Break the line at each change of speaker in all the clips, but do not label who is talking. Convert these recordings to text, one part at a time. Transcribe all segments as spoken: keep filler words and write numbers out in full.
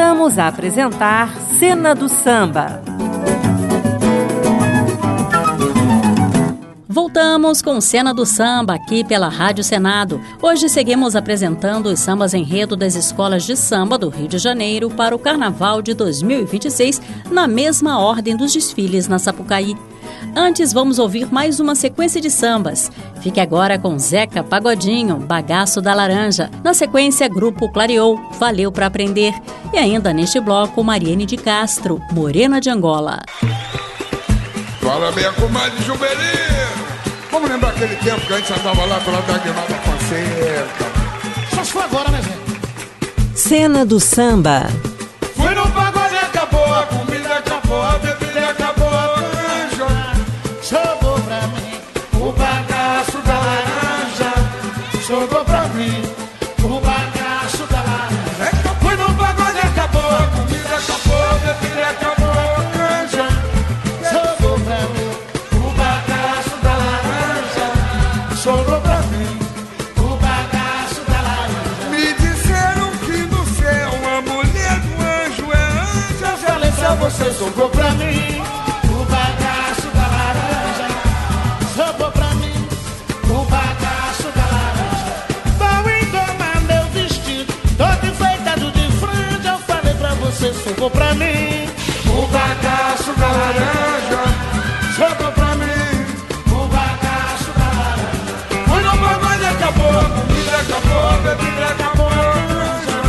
Voltamos a apresentar Cena do Samba.
Voltamos com Cena do Samba aqui pela Rádio Senado. Hoje seguimos apresentando os sambas enredo das escolas de samba do Rio de Janeiro para o Carnaval de dois mil e vinte e seis, na mesma ordem dos desfiles na Sapucaí. Antes, vamos ouvir mais uma sequência de sambas. Fique agora com Zeca Pagodinho, Bagaço da Laranja. Na sequência, Grupo Clareou, Valeu Pra Aprender. E ainda neste bloco, Mariene de Castro, Morena de Angola.
Fala, minha comadre Juvenil. Vamos lembrar aquele tempo que a gente andava lá pela Dagnada Fonseca.
Só se for agora, né, gente?
Cena do Samba.
Fui no pagode, acabou, a comida acabou, a bebida acabou, a canja.
Jogou pra mim o bagaço da laranja. Jogou pra mim o bagaço da laranja.
Fui no pagode, acabou, a comida acabou, a bebida acabou, a canja.
Jogou pra mim o bagaço da laranja. Jogou pra mim o bagaço da laranja.
Me disseram que no céu a mulher do anjo é anja.
Eu falei pra você, jogou pra mim o bagaço da laranja. Jogou pra mim o bagaço da laranja. Vou engomar meu vestido, todo enfeitado de franja. Eu falei pra você, jogou pra mim o bagaço da laranja.
Jogou pra mim,
O bagaço da laranja.
fui no pagode, acabou, a comida acabou, a bebida acabou, a canja.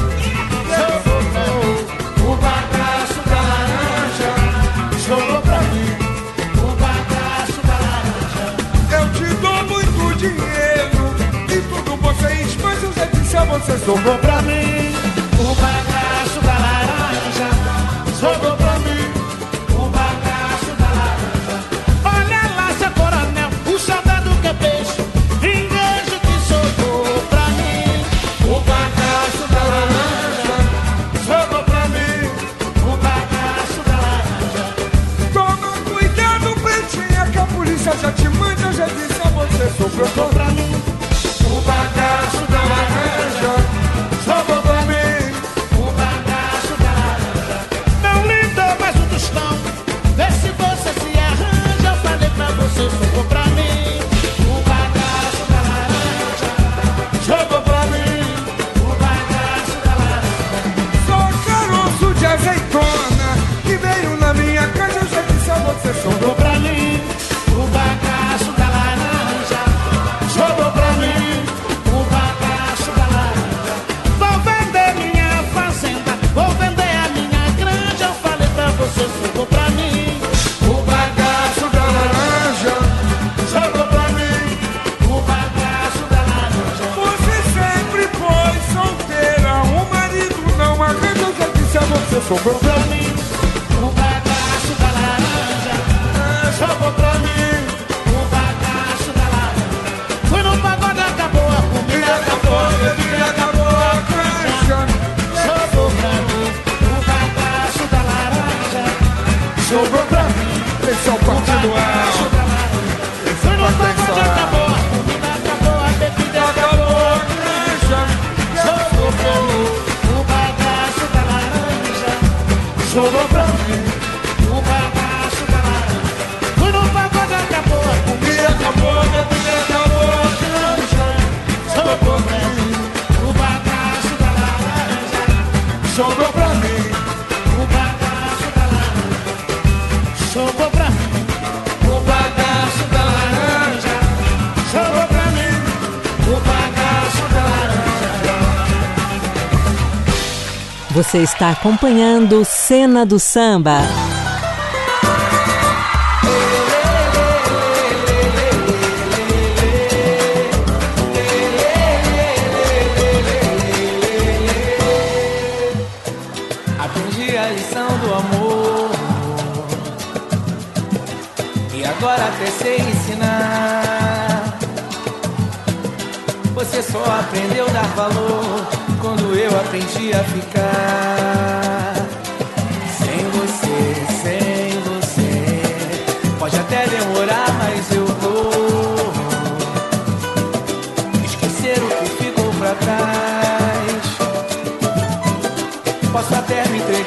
Jogou pra mim o bagaço da laranja. Jogou pra mim o bagaço da laranja.
Eu te dou muito dinheiro e tudo vocês, mas eu já disse a vocês,
Jogou pra mim o bagaço da laranja. Jogou pra mim o bagaço da laranja. Olha lá, seu coronel, o soldado que é peixe, vingança que jogou pra mim
o bagaço da laranja. Jogou pra mim,
o bagaço da laranja.
toma cuidado, pretinha, que a polícia já te manda, eu já disse a vocês,
Jogou
sobrou
pra mim
o bagaço da laranja. Jogou pra mim,
o bagaço da laranja. Não lhe dou mais um tostão, vê se você se arranja. Eu falei pra você, jogou pra mim o bagaço da laranja.
jogou pra mim,
O bagaço da laranja.
sou caroço de azeitona que veio na minha casa, eu já disse a vocês,
Jogou
sobrou
pra mim o bagaço da laranja. Jogou pra mim o bagaço da laranja. Vou vender minha fazenda, vou vender a minha granja. Eu falei pra você, jogou pra mim
o bagaço da laranja.
jogou pra mim o bagaço da laranja.
Você sempre foi solteira, o marido não arranja, eu já disse a vocês, sobrou
Jogou pra mim o bagaço da laranja. Jogou pra mim o bagaço da laranja. Fui no pagode, acabou a
e
comida,
acabou, a bebida acabou, a canja.
Jogou pra mim o bagaço da laranja.
Jogou pra mim, esse é o partido
Bagaço
A.
da laranja. Fui no pagode, acabou a comida, acabou a bebida, acabou a canja. Jogou pra mim o bagaço da laranja. Jogou pra mim o bagaço da laranja. Fui no pagode, acabou a
E
comida,
acabou, a bebida acabou, a canja.
jogou pra mim o bagaço da laranja.
Jogou pra mim,
O bagaço da laranja. Jogou pra mim
o bagaço da laranja.
Jogou pra mim o bagaço da laranja.
Você está acompanhando Cena do Samba.
Aprendi a lição do amor e agora até sei ensinar. Você só aprendeu a dar valor quando eu aprendi a ficar. Sem você, sem você, pode até demorar, mas eu vou esquecer o que ficou pra trás. Posso até me entregar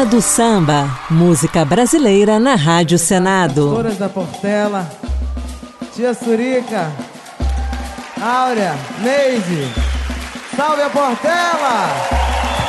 Cena do Samba, música brasileira na Rádio Senado.
Pastoras da Portela, Tia Surica, Áurea, Neide, salve a Portela!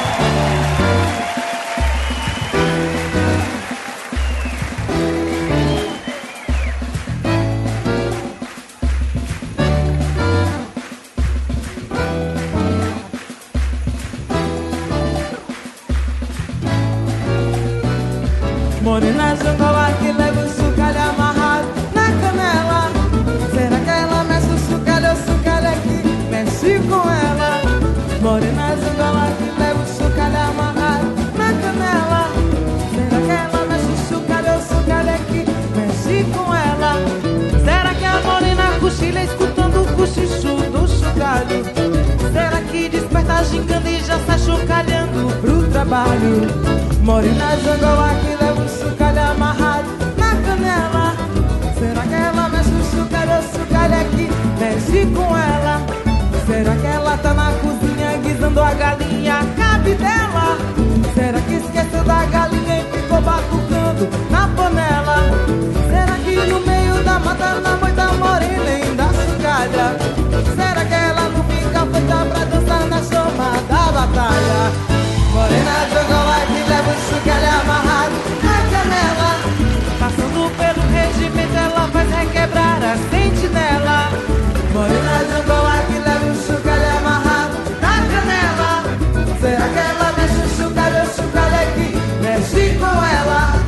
Morena Jangola que leva o sucalho amarrado na canela. Será que ela mexe o sucalho ou o sucalho aqui mexe com ela? Morena Jangola que leva o sucalho amarrado na canela. Será que ela mexe o sucalho ou o sucalho aqui mexe com ela? Será que a morena cochila escutando o cochicho do sucalho? Será que desperta gingando e já sai chocalhando pro trabalho? Morena Jangola que leva o sucalho amarrado na canela. Será que ela mexe o sucalho ou o sucalho aqui mexe com ela? Será que ela tá na cozinha guisando a galinha cabe dela? Será que esqueceu da galinha e ficou batucando na panela? Será que no meio da mata na moita morena ainda sucalha? Será que ela não fica feita pra dançar na chama da batalha? Morena Jangola que leva o sucalho amarrado na canela. Passando pelo regimento ela faz requebrar a sentinela. Morena Jangola que leva o sucalho amarrado na canela. Será que ela mexe o sucalho ou o sucalho aqui mexe com ela?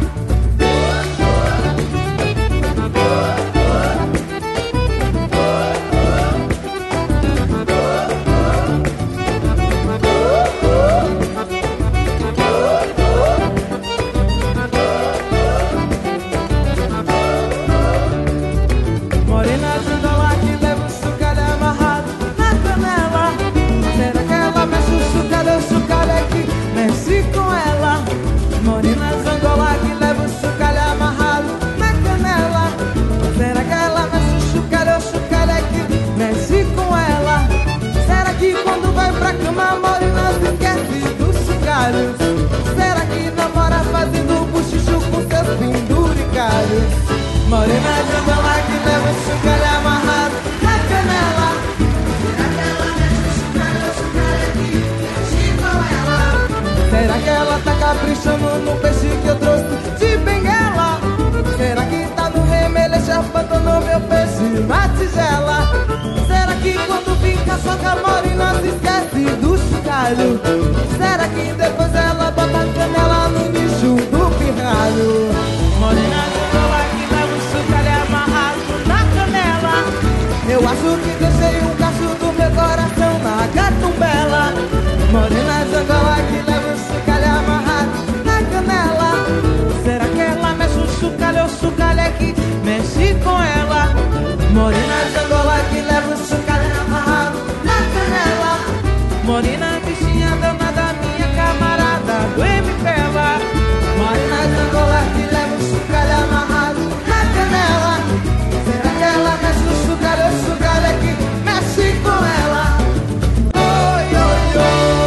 Será que namora fazendo buchicho com seus penduricários? Morena Jangola que leva o sucalho amarrado na canela. Será que ela mexe o sucalho ou o sucalho aqui mexe com ela? Será que ela tá caprichando no peixe que eu trouxe de Benguela? Será que tá no remeleixo abandonando meu peixe na tigela? Será que quando fica só com a morena se esquece do sucalho? Será que depois ela bota a canela no nicho do pirralho? Morena Jangola que leva o sucalho amarrado na canela. Eu acho que deixei um cacho do meu coração na gatumbela. Morena Jangola que leva o sucalho amarrado na canela. Será que ela mexe o sucalho ou o sucalho é que mexe com ela? Morena Jangola que leva o sucalho amarrado na canela. Morena bichinha danada, minha camarada do M P L. Morena Jangola que leva o sucalho amarrado na canela. Será que ela mexe o sucalho ou o sucalho é que mexe com ela? Oi, oi,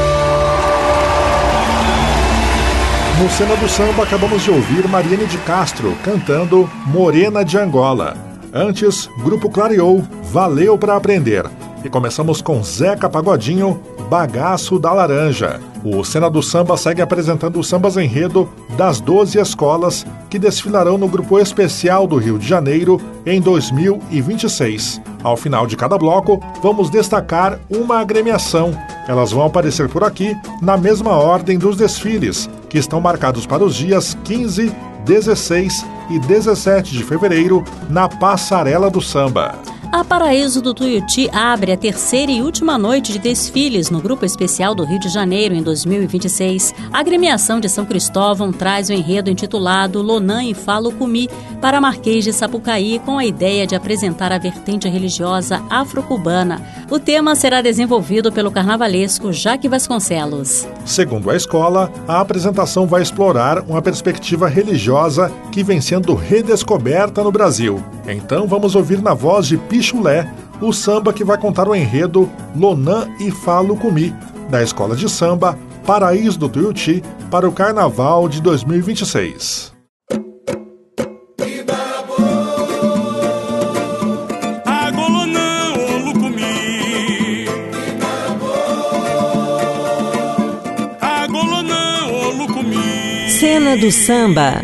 oi. No Cena do Samba acabamos de ouvir Mariane de Castro cantando Morena de Angola. Antes, Grupo Clareou, Valeu Pra Aprender. E começamos com Zeca Pagodinho, Bagaço da Laranja. O Cena do Samba segue apresentando os sambas enredo das doze escolas que desfilarão no Grupo Especial do Rio de Janeiro em dois mil e vinte e seis. Ao final de cada bloco, vamos destacar uma agremiação. Elas vão aparecer por aqui na mesma ordem dos desfiles, que estão marcados para os dias quinze, dezesseis e dezessete de fevereiro na Passarela do Samba.
A Paraíso do Tuiuti abre a terceira e última noite de desfiles no Grupo Especial do Rio de Janeiro em dois mil e vinte e seis. A agremiação de São Cristóvão traz o enredo intitulado Lonã e Falo Cumi para Marquês de Sapucaí com a ideia de apresentar a vertente religiosa afro-cubana. O tema será desenvolvido pelo carnavalesco Jaque Vasconcelos.
Segundo a escola, a apresentação vai explorar uma perspectiva religiosa que vem sendo redescoberta no Brasil. Então vamos ouvir na voz de Pichulé o samba que vai contar o enredo Lonã e Falo Cumi, da escola de samba Paraíso do Tuiuti para o Carnaval de dois mil e vinte e seis.
Cena do Samba.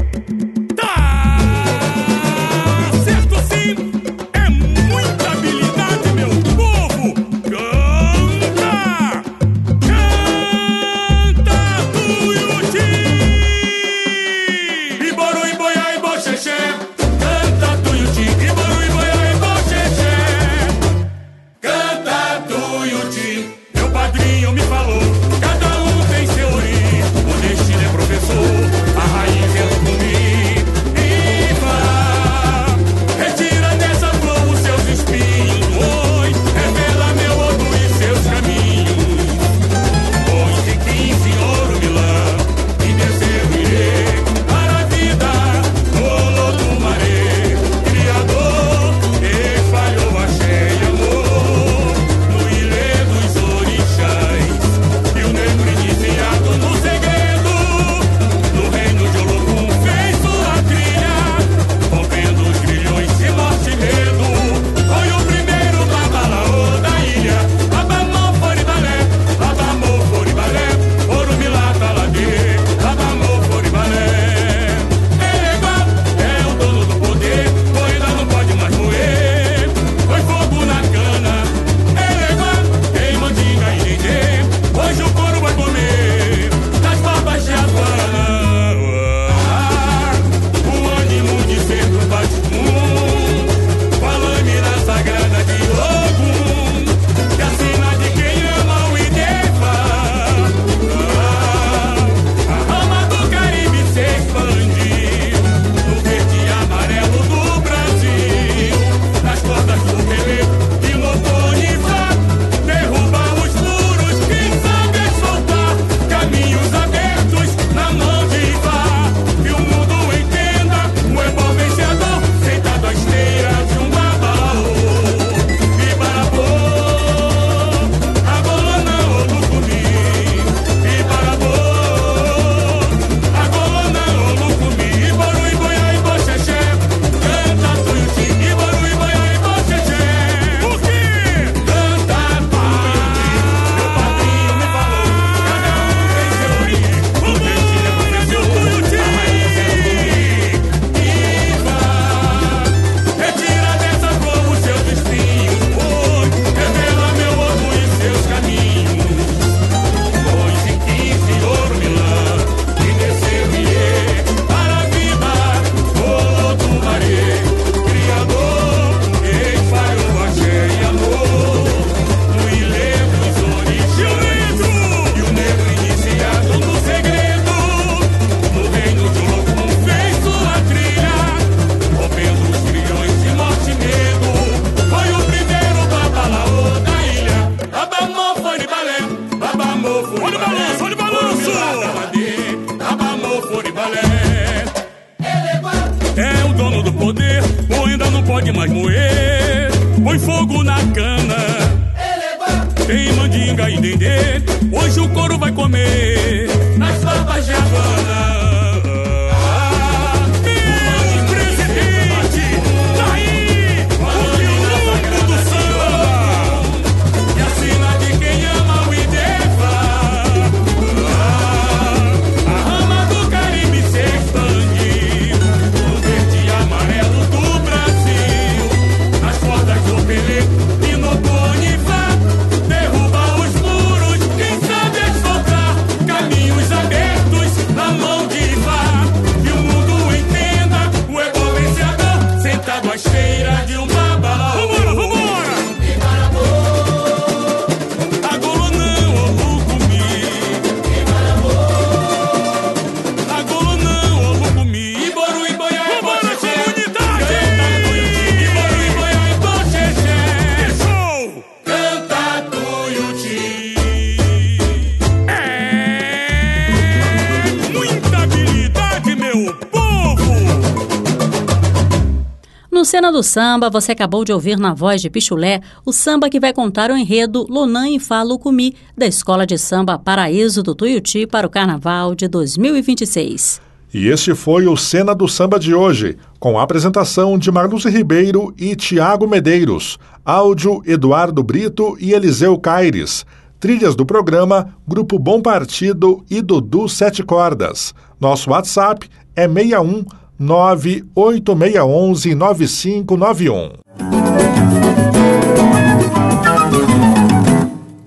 pode mais moer. Põe fogo na cana, tem mandinga e dendê. Hoje o couro vai comer nas farpas de Havana.
Mão de
Cena do Samba, você acabou de ouvir na voz de Pichulé o samba que vai contar o enredo Lonan e Falo Cumi, da Escola de Samba Paraíso do Tuiuti para o Carnaval de dois mil e vinte e seis.
E este foi o Cena do Samba de hoje, com a apresentação de Marluce Ribeiro e Tiago Medeiros, áudio Eduardo Brito e Eliseu Caires, trilhas do programa Grupo Bom Partido e Dudu Sete Cordas. Nosso WhatsApp é seis um nove oito seis um um nove cinco nove um.